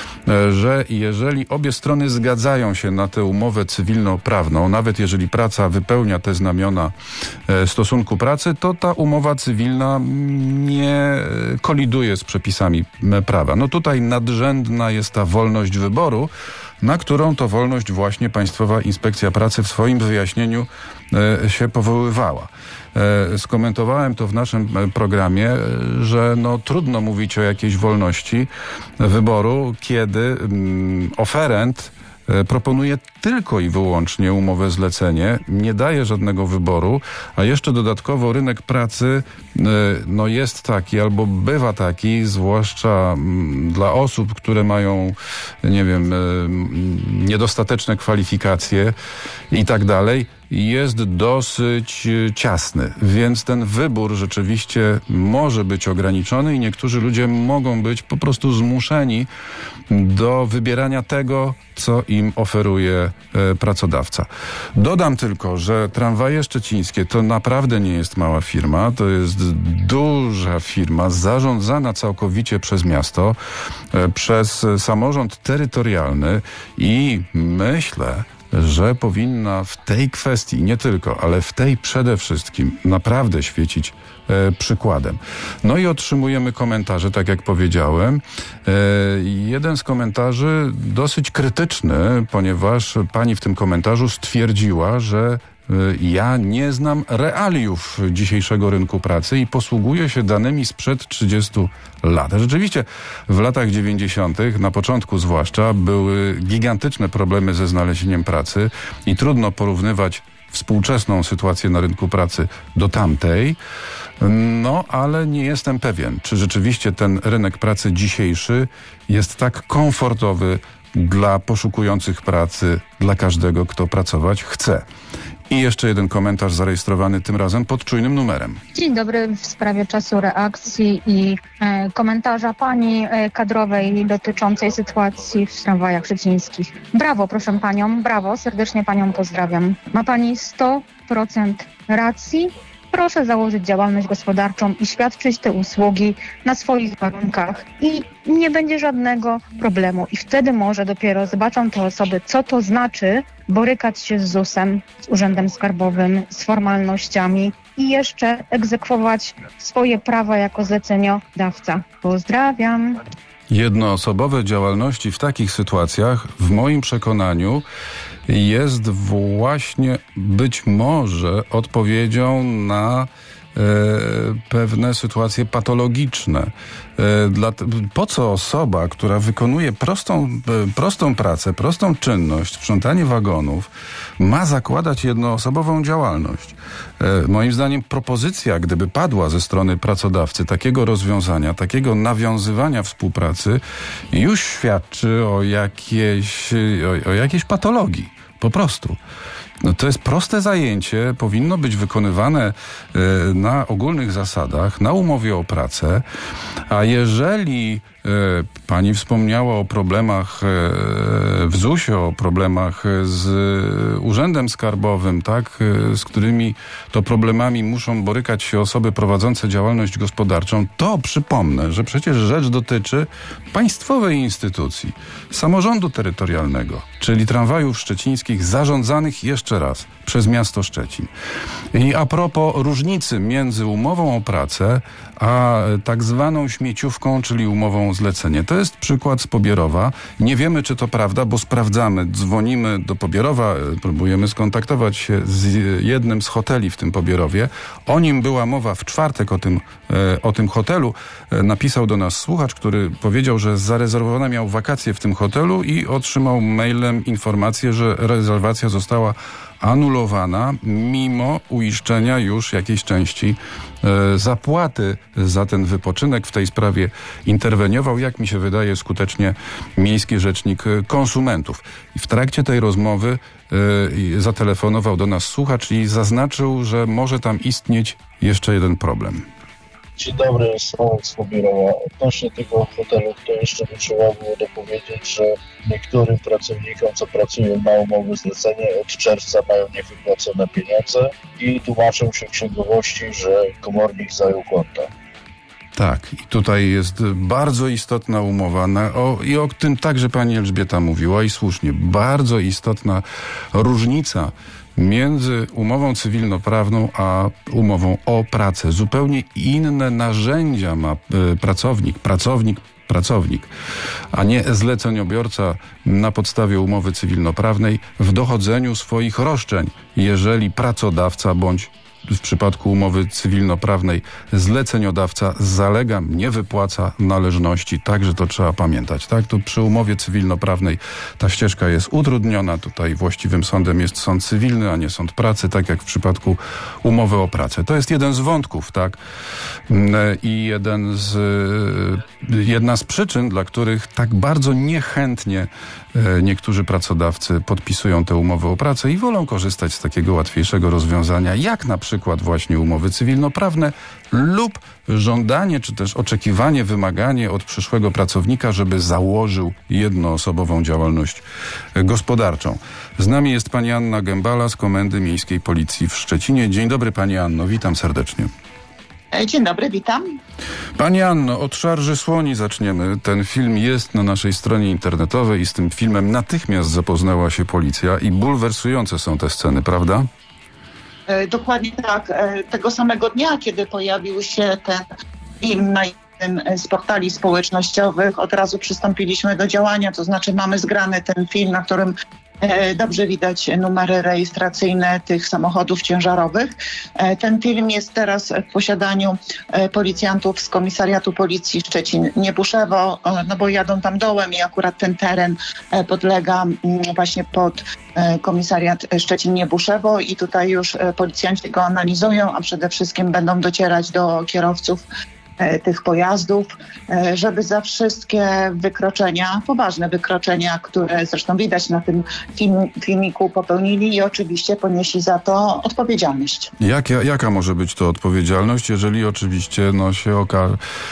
że jeżeli obie strony zgadzają się na tę umowę cywilnoprawną, nawet jeżeli praca wypełnia te znamiona stosunku pracy, to ta umowa cywilna nie koliduje z przepisami prawa. No tutaj nadrzędna jest ta wolność wyboru, na którą to wolność właśnie Państwowa Inspekcja Pracy w swoim wyjaśnieniu się powoływała. Skomentowałem to w naszym programie, że trudno mówić o jakiejś wolności wyboru, kiedy oferent proponuje tylko i wyłącznie umowę zlecenie, nie daje żadnego wyboru, a jeszcze dodatkowo rynek pracy jest taki albo bywa taki, zwłaszcza dla osób, które mają, niedostateczne kwalifikacje i tak dalej, jest dosyć ciasny, więc ten wybór rzeczywiście może być ograniczony i niektórzy ludzie mogą być po prostu zmuszeni do wybierania tego, co im oferuje pracodawca. Dodam tylko, że tramwaje szczecińskie to naprawdę nie jest mała firma, to jest duża firma zarządzana całkowicie przez miasto, przez samorząd terytorialny i myślę, że powinna w tej kwestii, nie tylko, ale w tej przede wszystkim naprawdę świecić przykładem. No i otrzymujemy komentarze, tak jak powiedziałem. Jeden z komentarzy dosyć krytyczny, ponieważ pani w tym komentarzu stwierdziła, że Ja nie znam realiów dzisiejszego rynku pracy i posługuję się danymi sprzed 30 lat. Rzeczywiście w latach 90., na początku zwłaszcza, były gigantyczne problemy ze znalezieniem pracy i trudno porównywać współczesną sytuację na rynku pracy do tamtej. No, ale nie jestem pewien, czy rzeczywiście ten rynek pracy dzisiejszy jest tak komfortowy dla poszukujących pracy, dla każdego, kto pracować chce. I jeszcze jeden komentarz zarejestrowany tym razem pod czujnym numerem. Dzień dobry, w sprawie czasu reakcji i komentarza pani kadrowej dotyczącej sytuacji w tramwajach szczecińskich. Brawo, proszę panią, brawo, serdecznie panią pozdrawiam. Ma pani 100% racji. Proszę założyć działalność gospodarczą i świadczyć te usługi na swoich warunkach i nie będzie żadnego problemu. I wtedy może dopiero zobaczą te osoby, co to znaczy borykać się z ZUS-em, z Urzędem Skarbowym, z formalnościami i jeszcze egzekwować swoje prawa jako zleceniodawca. Pozdrawiam. Jednoosobowe działalności w takich sytuacjach, w moim przekonaniu, jest właśnie być może odpowiedzią na pewne sytuacje patologiczne. Po co osoba, która wykonuje prostą pracę, prostą czynność, sprzątanie wagonów, ma zakładać jednoosobową działalność? Moim zdaniem propozycja, gdyby padła ze strony pracodawcy takiego rozwiązania, takiego nawiązywania współpracy, już świadczy o jakiejś patologii. Po prostu. No to jest proste zajęcie, powinno być wykonywane na ogólnych zasadach, na umowie o pracę, a jeżeli pani wspomniała o problemach w ZUS-ie, o problemach z Urzędem Skarbowym, tak, z którymi to problemami muszą borykać się osoby prowadzące działalność gospodarczą, to przypomnę, że przecież rzecz dotyczy państwowej instytucji, samorządu terytorialnego, czyli tramwajów szczecińskich zarządzanych jeszcze raz przez miasto Szczecin. I a propos różnicy między umową o pracę a tak zwaną śmieciówką, czyli umową o zlecenie. To jest przykład z Pobierowa. Nie wiemy, czy to prawda, bo sprawdzamy. Dzwonimy do Pobierowa, próbujemy skontaktować się z jednym z hoteli w tym Pobierowie. O nim była mowa w czwartek, o tym hotelu. Napisał do nas słuchacz, który powiedział, że zarezerwowane miał wakacje w tym hotelu i otrzymał mailem informację, że rezerwacja została anulowana mimo uiszczenia już jakiejś części zapłaty za ten wypoczynek. W tej sprawie interweniował, jak mi się wydaje, skutecznie Miejski Rzecznik Konsumentów. I w trakcie tej rozmowy zatelefonował do nas słuchacz i zaznaczył, że może tam istnieć jeszcze jeden problem. Dzień dobry, Sławek z Pobierowa. Odnośnie tego hotelu, to jeszcze by trzeba było dopowiedzieć, że niektórym pracownikom, co pracują na umowy zlecenie, od czerwca mają niewypłacone pieniądze i tłumaczą się księgowości, że komornik zajął konta. Tak, i tutaj jest bardzo istotna umowa i o tym także pani Elżbieta mówiła i słusznie. Bardzo istotna różnica między umową cywilnoprawną a umową o pracę. Zupełnie inne narzędzia ma pracownik, a nie zleceniobiorca na podstawie umowy cywilnoprawnej w dochodzeniu swoich roszczeń, jeżeli pracodawca bądź w przypadku umowy cywilnoprawnej zleceniodawca zalega, nie wypłaca należności, także to trzeba pamiętać. Tak? Tu przy umowie cywilnoprawnej ta ścieżka jest utrudniona. Tutaj właściwym sądem jest sąd cywilny, a nie sąd pracy, tak jak w przypadku umowy o pracę. To jest jeden z wątków, tak? I jedna z przyczyn, dla których tak bardzo niechętnie niektórzy pracodawcy podpisują te umowy o pracę i wolą korzystać z takiego łatwiejszego rozwiązania, jak na przykład właśnie umowy cywilnoprawne lub żądanie, czy też oczekiwanie, wymaganie od przyszłego pracownika, żeby założył jednoosobową działalność gospodarczą. Z nami jest pani Anna Gębala z Komendy Miejskiej Policji w Szczecinie. Dzień dobry pani Anno, witam serdecznie. Dzień dobry, witam. Pani Anno, od Szarży Słoni zaczniemy. Ten film jest na naszej stronie internetowej i z tym filmem natychmiast zapoznała się policja i bulwersujące są te sceny, prawda? Dokładnie tak. Tego samego dnia, kiedy pojawił się ten film na jednym z portali społecznościowych, od razu przystąpiliśmy do działania, to znaczy mamy zgrany ten film, na którym Dobrze widać numery rejestracyjne tych samochodów ciężarowych. Ten film jest teraz w posiadaniu policjantów z Komisariatu Policji Szczecin-Niebuszewo, no bo jadą tam dołem i akurat ten teren podlega właśnie pod Komisariat Szczecin-Niebuszewo i tutaj już policjanci go analizują, a przede wszystkim będą docierać do kierowców tych pojazdów, żeby za wszystkie wykroczenia, poważne wykroczenia, które zresztą widać na tym filmiku, popełnili i oczywiście ponieśli za to odpowiedzialność. Jaka może być to odpowiedzialność, jeżeli oczywiście się okaże...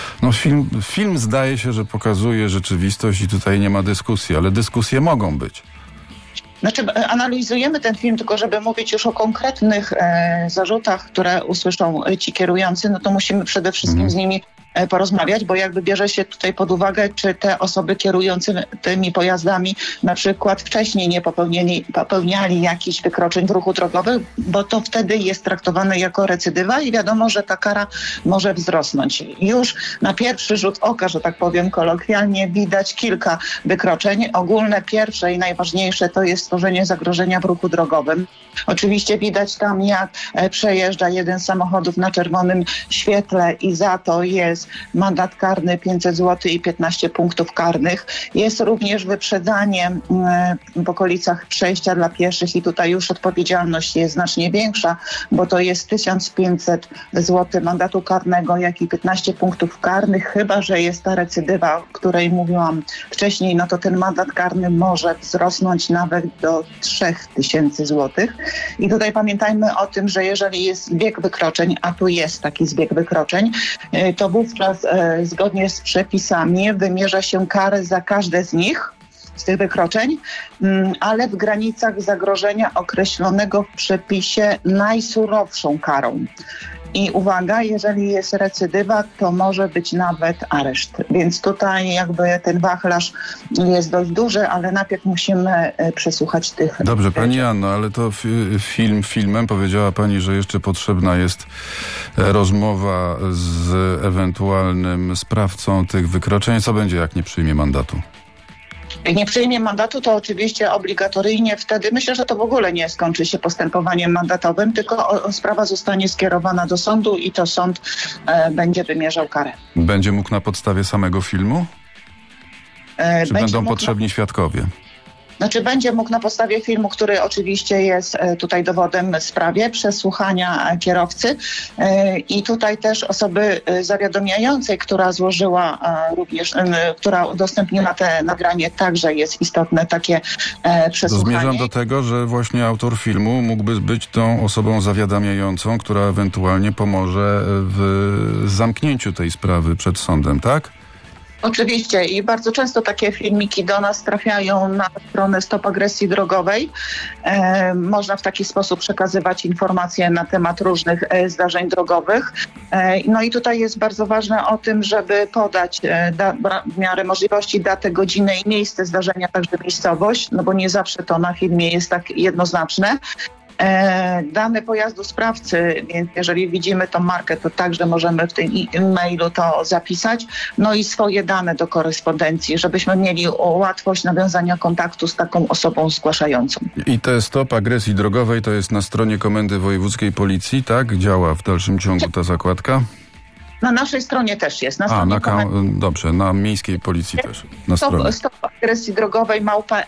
Film zdaje się, że pokazuje rzeczywistość i tutaj nie ma dyskusji, ale dyskusje mogą być. Znaczy, analizujemy ten film, tylko żeby mówić już o konkretnych zarzutach, które usłyszą ci kierujący, no to musimy przede wszystkim z nimi porozmawiać, bo jakby bierze się tutaj pod uwagę, czy te osoby kierujące tymi pojazdami na przykład wcześniej nie popełniali jakichś wykroczeń w ruchu drogowym, bo to wtedy jest traktowane jako recydywa i wiadomo, że ta kara może wzrosnąć. Już na pierwszy rzut oka, że tak powiem kolokwialnie, widać kilka wykroczeń. Ogólne pierwsze i najważniejsze to jest stworzenie zagrożenia w ruchu drogowym. Oczywiście widać tam, jak przejeżdża jeden z samochodów na czerwonym świetle i za to jest mandat karny 500 zł i 15 punktów karnych. Jest również wyprzedzanie w okolicach przejścia dla pieszych i tutaj już odpowiedzialność jest znacznie większa, bo to jest 1500 zł mandatu karnego, jak i 15 punktów karnych, chyba że jest ta recydywa, o której mówiłam wcześniej, no to ten mandat karny może wzrosnąć nawet do 3000 zł. I tutaj pamiętajmy o tym, że jeżeli jest zbieg wykroczeń, a tu jest taki zbieg wykroczeń, to wówczas zgodnie z przepisami wymierza się karę za każde z nich, z tych wykroczeń, ale w granicach zagrożenia określonego w przepisie najsurowszą karą. I uwaga, jeżeli jest recydywa, to może być nawet areszt. Więc tutaj jakby ten wachlarz jest dość duży, ale najpierw musimy przesłuchać tych... Dobrze, pani Anno, ale to filmem powiedziała pani, że jeszcze potrzebna jest rozmowa z ewentualnym sprawcą tych wykroczeń. Co będzie, jak nie przyjmie mandatu? Nie przyjmie mandatu, to oczywiście obligatoryjnie wtedy, myślę, że to w ogóle nie skończy się postępowaniem mandatowym, tylko sprawa zostanie skierowana do sądu i to sąd będzie wymierzał karę. Będzie mógł na podstawie samego filmu? Czy będą potrzebni świadkowie? Znaczy będzie mógł na podstawie filmu, który oczywiście jest tutaj dowodem w sprawie, przesłuchania kierowcy i tutaj też osoby zawiadamiającej, która złożyła również, która udostępniła te nagranie, także jest istotne takie przesłuchanie. Zmierzam do tego, że właśnie autor filmu mógłby być tą osobą zawiadamiającą, która ewentualnie pomoże w zamknięciu tej sprawy przed sądem, tak? Oczywiście i bardzo często takie filmiki do nas trafiają na stronę Stop Agresji Drogowej. Można w taki sposób przekazywać informacje na temat różnych zdarzeń drogowych. No i tutaj jest bardzo ważne o tym, żeby podać w miarę możliwości datę, godzinę i miejsce zdarzenia, także miejscowość, no bo nie zawsze to na filmie jest tak jednoznaczne. Dane pojazdu sprawcy, więc jeżeli widzimy tą markę, to także możemy w tym e-mailu to zapisać. No i swoje dane do korespondencji, żebyśmy mieli łatwość nawiązania kontaktu z taką osobą zgłaszającą. I te Stop Agresji Drogowej to jest na stronie Komendy Wojewódzkiej Policji, tak? Działa w dalszym ciągu ta zakładka? Na naszej stronie też jest. Dobrze, na Miejskiej Policji też. Na stronie. Stop Agresji Drogowej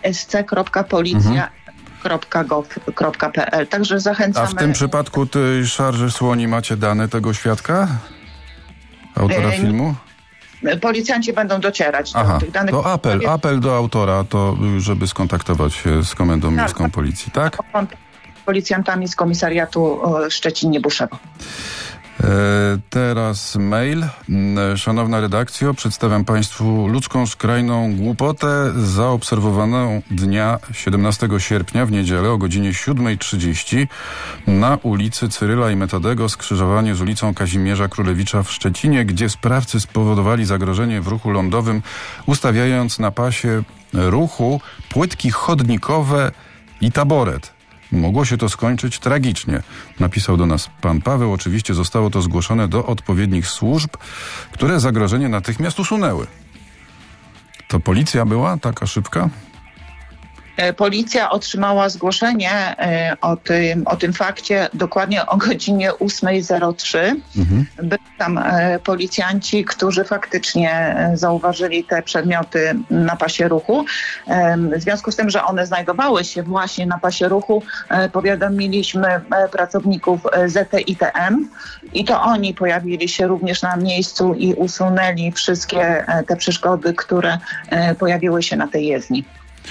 @sc.policja.gov.pl. Także zachęcamy. A w tym przypadku tej szarży słoni macie dane tego świadka? Autora filmu? Policjanci będą docierać do tych danych. To apel do autora, to żeby skontaktować się z Komendą Miejską Policji, tak? Policjantami z Komisariatu Szczecin-Niebuszewo. Teraz mail. Szanowna redakcjo, przedstawiam Państwu ludzką skrajną głupotę zaobserwowaną dnia 17 sierpnia w niedzielę o godzinie 7:30 na ulicy Cyryla i Metodego, skrzyżowanie z ulicą Kazimierza Królewicza w Szczecinie, gdzie sprawcy spowodowali zagrożenie w ruchu lądowym, ustawiając na pasie ruchu płytki chodnikowe i taboret. Mogło się to skończyć tragicznie, napisał do nas pan Paweł. Oczywiście zostało to zgłoszone do odpowiednich służb, które zagrożenie natychmiast usunęły. To policja była taka szybka? Policja otrzymała zgłoszenie o tym fakcie dokładnie o godzinie 8:03. Byli tam policjanci, którzy faktycznie zauważyli te przedmioty na pasie ruchu. W związku z tym, że one znajdowały się właśnie na pasie ruchu, powiadomiliśmy pracowników ZTITM i to oni pojawili się również na miejscu i usunęli wszystkie te przeszkody, które pojawiły się na tej jezdni.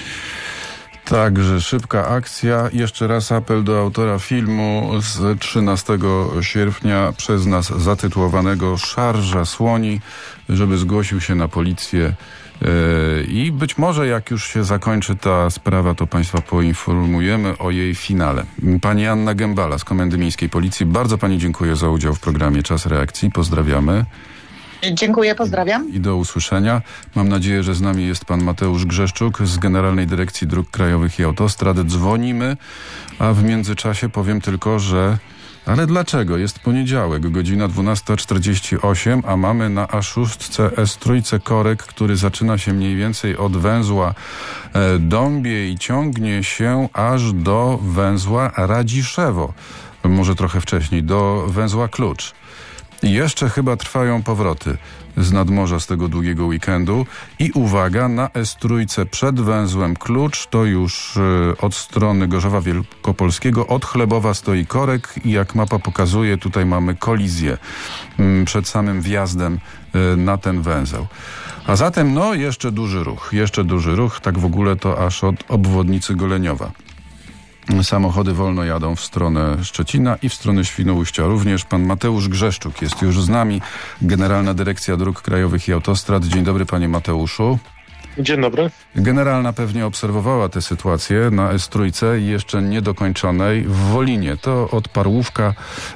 Także szybka akcja. Jeszcze raz apel do autora filmu z 13 sierpnia przez nas zatytułowanego Szarża Słoni, żeby zgłosił się na policję i być może jak już się zakończy ta sprawa, to Państwa poinformujemy o jej finale. Pani Anna Gębala z Komendy Miejskiej Policji, bardzo Pani dziękuję za udział w programie Czas Reakcji. Pozdrawiamy. Dziękuję, pozdrawiam. I do usłyszenia. Mam nadzieję, że z nami jest pan Mateusz Grzeszczuk z Generalnej Dyrekcji Dróg Krajowych i Autostrad. Dzwonimy, a w międzyczasie powiem tylko, że... Ale dlaczego? Jest poniedziałek, godzina 12:48, a mamy na A6 S3 korek, który zaczyna się mniej więcej od węzła Dąbie i ciągnie się aż do węzła Radziszewo. Może trochę wcześniej, do węzła Klucz. I jeszcze chyba trwają powroty z nadmorza z tego długiego weekendu. I uwaga, na S3 przed węzłem Klucz, to już od strony Gorzowa Wielkopolskiego, od Chlebowa stoi korek i jak mapa pokazuje, tutaj mamy kolizję przed samym wjazdem na ten węzeł. A zatem jeszcze duży ruch, tak w ogóle to aż od obwodnicy Goleniowa. Samochody wolno jadą w stronę Szczecina i w stronę Świnoujścia. Również pan Mateusz Grzeszczuk jest już z nami, Generalna Dyrekcja Dróg Krajowych i Autostrad. Dzień dobry, panie Mateuszu. Dzień dobry. Generalna pewnie obserwowała tę sytuację na S3 jeszcze niedokończonej w Wolinie. To od Parłówka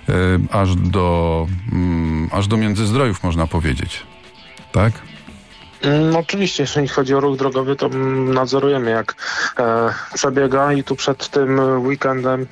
aż do Międzyzdrojów, można powiedzieć. Tak? Oczywiście, jeżeli chodzi o ruch drogowy, to nadzorujemy, jak przebiega i tu przed tym weekendem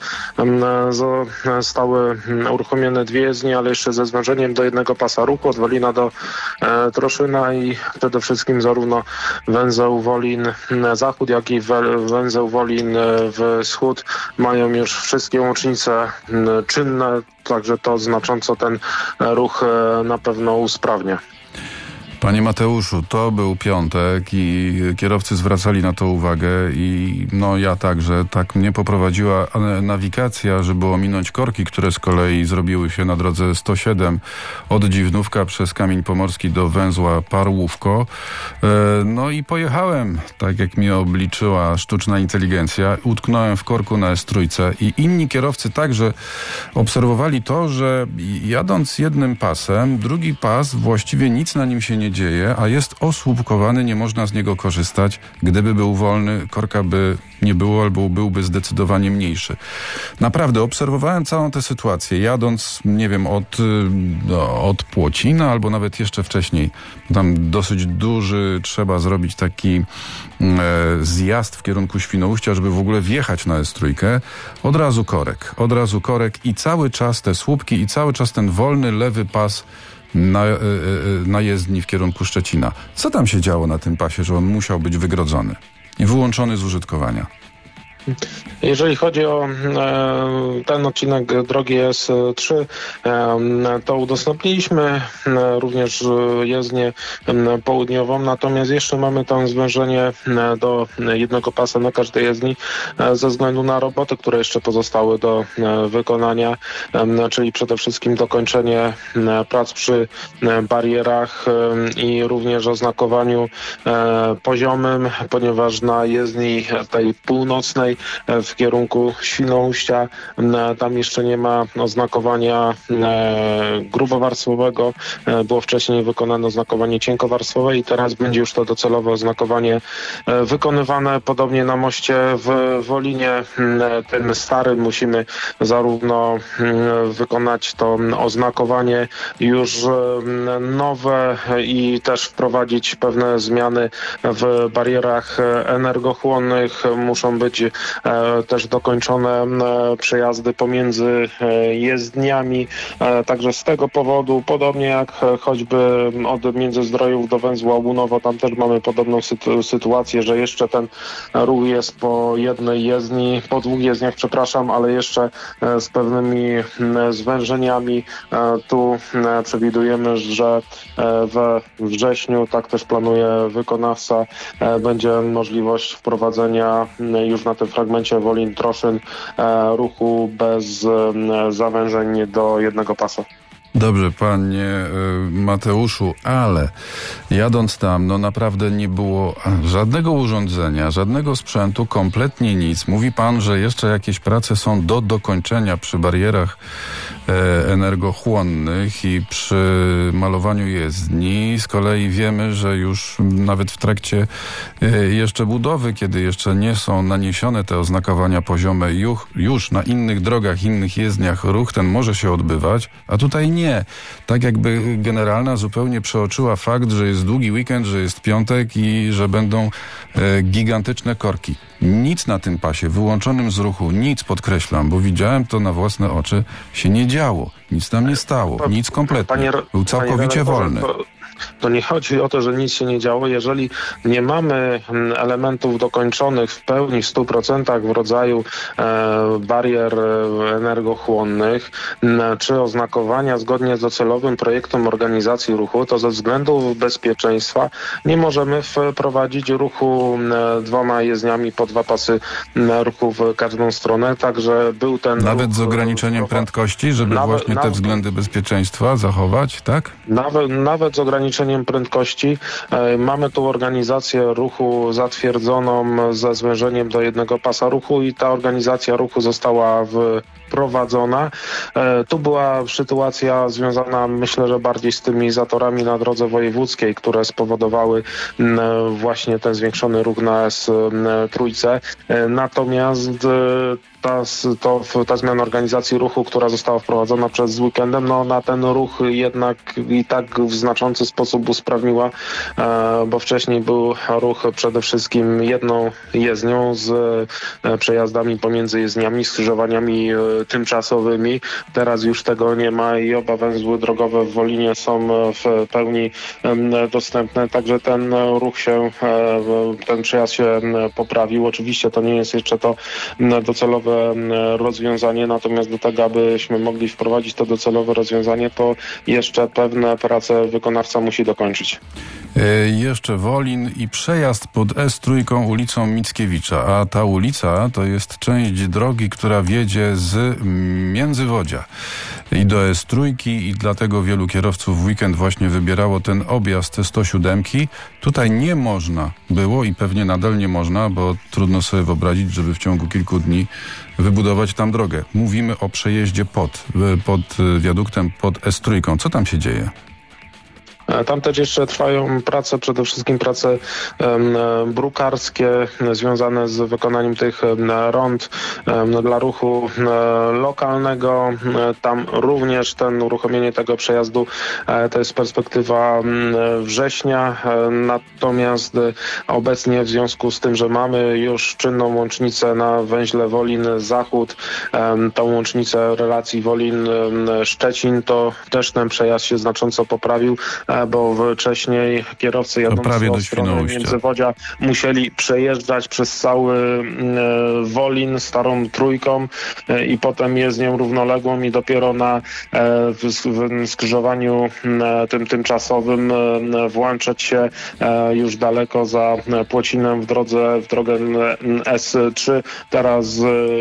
zostały uruchomione dwie jezdnie, ale jeszcze ze zwężeniem do jednego pasa ruchu, od Wolina do Troszyna i przede wszystkim zarówno węzeł Wolin Zachód, jak i węzeł Wolin Wschód mają już wszystkie łącznice czynne, także to znacząco ten ruch na pewno usprawnia. Panie Mateuszu, to był piątek i kierowcy zwracali na to uwagę i ja także. Tak mnie poprowadziła nawigacja, żeby ominąć korki, które z kolei zrobiły się na drodze 107 od Dziwnówka przez Kamień Pomorski do węzła Parłówko. I pojechałem, tak jak mi obliczyła sztuczna inteligencja. Utknąłem w korku na S3 i inni kierowcy także obserwowali to, że jadąc jednym pasem, drugi pas właściwie nic na nim się nie dzieje, a jest osłupkowany, nie można z niego korzystać. Gdyby był wolny, korka by nie było albo byłby zdecydowanie mniejszy. Naprawdę, obserwowałem całą tę sytuację, jadąc, nie wiem, od Płocina albo nawet jeszcze wcześniej. Tam dosyć duży trzeba zrobić taki zjazd w kierunku Świnoujścia, żeby w ogóle wjechać na S3. Od razu korek i cały czas te słupki i cały czas ten wolny lewy pas na jezdni w kierunku Szczecina. Co tam się działo na tym pasie, że on musiał być wygrodzony i wyłączony z użytkowania? Jeżeli chodzi o ten odcinek drogi S3, to udostępniliśmy również jezdnię południową, natomiast jeszcze mamy tam zwężenie do jednego pasa na każdej jezdni ze względu na roboty, które jeszcze pozostały do wykonania, czyli przede wszystkim dokończenie prac przy barierach i również oznakowaniu poziomym, ponieważ na jezdni tej północnej w kierunku Świnoujścia tam jeszcze nie ma oznakowania grubowarstwowego. Było wcześniej wykonane oznakowanie cienkowarstwowe i teraz będzie już to docelowe oznakowanie wykonywane. Podobnie na moście w Wolinie, tym starym, musimy zarówno wykonać to oznakowanie już nowe i też wprowadzić pewne zmiany w barierach energochłonnych. Muszą być też dokończone przejazdy pomiędzy jezdniami. Także z tego powodu, podobnie jak choćby od Międzyzdrojów do węzła Łunowo, tam też mamy podobną sytuację, że jeszcze ten ruch jest po jednej jezdni, po dwóch jezdniach, przepraszam, ale jeszcze z pewnymi zwężeniami. Tu przewidujemy, że we wrześniu, tak też planuje wykonawca, będzie możliwość wprowadzenia już na tym fragmencie Wolin-Troszyn ruchu bez zawężeń do jednego pasa. Dobrze, panie Mateuszu, ale jadąc tam, no naprawdę nie było żadnego urządzenia, żadnego sprzętu, kompletnie nic. Mówi pan, że jeszcze jakieś prace są do dokończenia przy barierach energochłonnych i przy malowaniu jezdni. Z kolei wiemy, że już nawet w trakcie jeszcze budowy, kiedy jeszcze nie są naniesione te oznakowania poziome, już na innych drogach, innych jezdniach ruch ten może się odbywać, a tutaj nie. Tak jakby generalna zupełnie przeoczyła fakt, że jest długi weekend, że jest piątek i że będą gigantyczne korki. Nic na tym pasie wyłączonym z ruchu, nic, podkreślam, bo widziałem to na własne oczy, się nie działo. Nic tam nie stało, nic kompletnie. Był całkowicie wolny. To nie chodzi o to, że nic się nie działo. Jeżeli nie mamy elementów dokończonych w pełni, w 100% w rodzaju barier energochłonnych, czy oznakowania zgodnie z docelowym projektem organizacji ruchu, to ze względów bezpieczeństwa nie możemy wprowadzić ruchu dwoma jezdniami po dwa pasy ruchu w każdą stronę. Także był ten nawet ruch, z ograniczeniem prędkości, żeby właśnie te względy bezpieczeństwa zachować, tak? Nawet z ograniczeniem prędkości. Mamy tu organizację ruchu zatwierdzoną ze zwężeniem do jednego pasa ruchu i ta organizacja ruchu została wprowadzona. Tu była sytuacja związana, myślę, że bardziej z tymi zatorami na drodze wojewódzkiej, które spowodowały właśnie ten zwiększony ruch na S3. Natomiast ta zmiana organizacji ruchu, która została wprowadzona przed weekendem, no na ten ruch jednak i tak w znaczący sposób usprawniła, bo wcześniej był ruch przede wszystkim jedną jezdnią z przejazdami pomiędzy jezdniami, skrzyżowaniami tymczasowymi. Teraz już tego nie ma i oba węzły drogowe w Wolinie są w pełni dostępne, także ten ruch ten przejazd się poprawił. Oczywiście to nie jest jeszcze to docelowe rozwiązanie, natomiast do tego, abyśmy mogli wprowadzić to docelowe rozwiązanie, to jeszcze pewne prace wykonawca musi dokończyć. Jeszcze Wolin i przejazd pod S3 ulicą Mickiewicza, a ta ulica to jest część drogi, która wiedzie z Międzywodzia i do S3 i dlatego wielu kierowców w weekend właśnie wybierało ten objazd 107. Tutaj nie można było i pewnie nadal nie można, bo trudno sobie wyobrazić, żeby w ciągu kilku dni wybudować tam drogę. Mówimy o przejeździe pod wiaduktem pod S3. Co tam się dzieje? Tam też jeszcze trwają prace, przede wszystkim prace brukarskie związane z wykonaniem tych rond dla ruchu lokalnego. Tam również uruchomienie tego przejazdu to jest perspektywa września. Natomiast obecnie w związku z tym, że mamy już czynną łącznicę na węźle Wolin-Zachód, tą łącznicę relacji Wolin-Szczecin, to też ten przejazd się znacząco poprawił, bo wcześniej kierowcy jadący od strony Międzywodzia musieli przejeżdżać przez cały Wolin starą trójką i potem jezdnią równoległą i dopiero na skrzyżowaniu tym tymczasowym włączać się już daleko za Płocinę w drogę S3. Teraz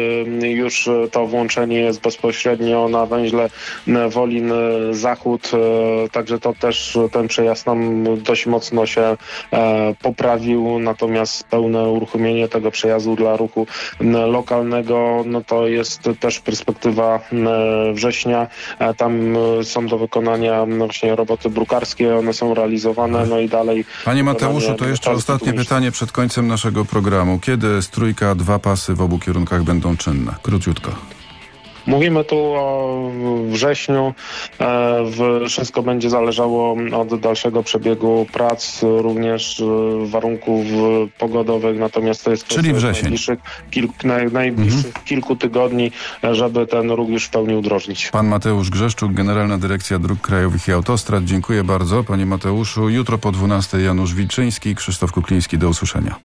już to włączenie jest bezpośrednio na węźle Wolin-Zachód, także to też ten przejazd nam dość mocno się poprawił, natomiast pełne uruchomienie tego przejazdu dla ruchu lokalnego, no to jest też perspektywa września. Tam są do wykonania właśnie roboty brukarskie, one są realizowane, no i dalej. Panie Mateuszu, to jeszcze ostatnie pytanie przed końcem naszego programu. Kiedy S3, dwa pasy w obu kierunkach będą czynne? Króciutko. Mówimy tu o wrześniu. Wszystko będzie zależało od dalszego przebiegu prac, również warunków pogodowych, natomiast to jest czyli wrzesień. Najbliższych kilku tygodni, żeby ten ruch już w pełni udrożnić. Pan Mateusz Grzeszczuk, Generalna Dyrekcja Dróg Krajowych i Autostrad. Dziękuję bardzo, panie Mateuszu. Jutro po 12:00 Janusz Wilczyński, Krzysztof Kukliński. Do usłyszenia.